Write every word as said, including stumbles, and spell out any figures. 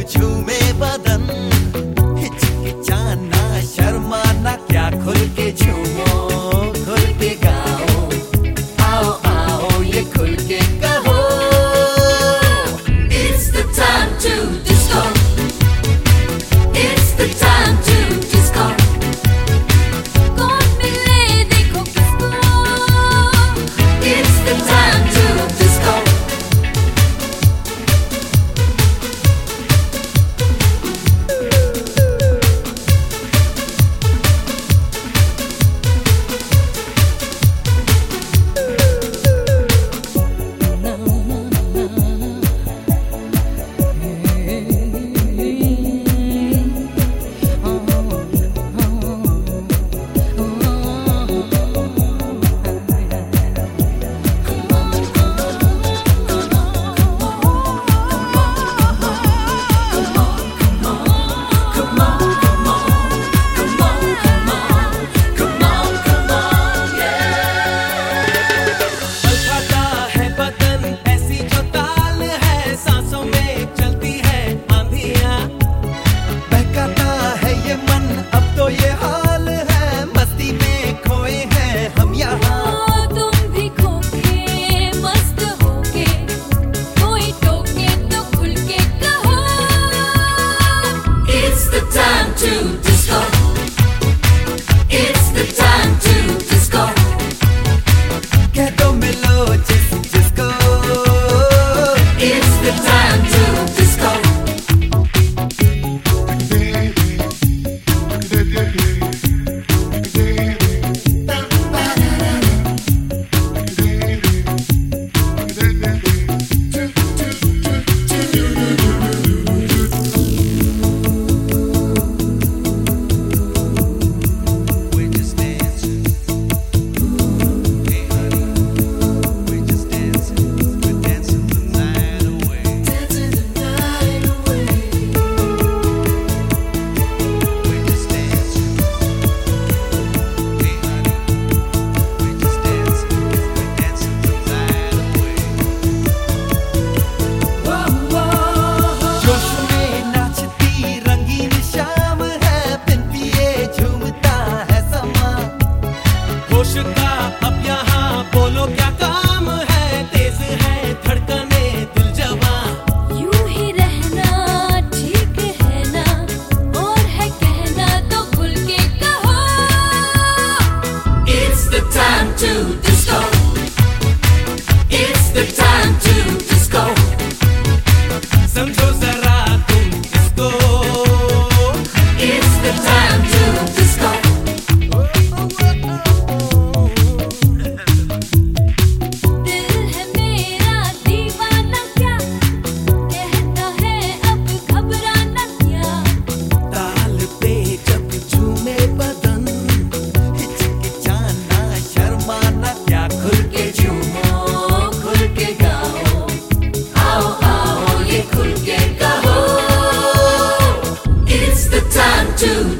झूमे बदन, हिचकिचाना शर्माना क्या, खुल के झूमो खुल के गाओ, आओ आओ ये खुल के कहो। It's the time to disco. It's the time to disco. कौन मिले देखो किसको। It's the time to disco. अब यहाँ बोलो क्या काम है, तेज है धड़कने दिल जवां। यूं ही रहना ठीक है ना, और है कहना तो खुल के कहो। It's the time to disco. It's the time to disco. समझो जरा तुम इसको। It's the time to disco. To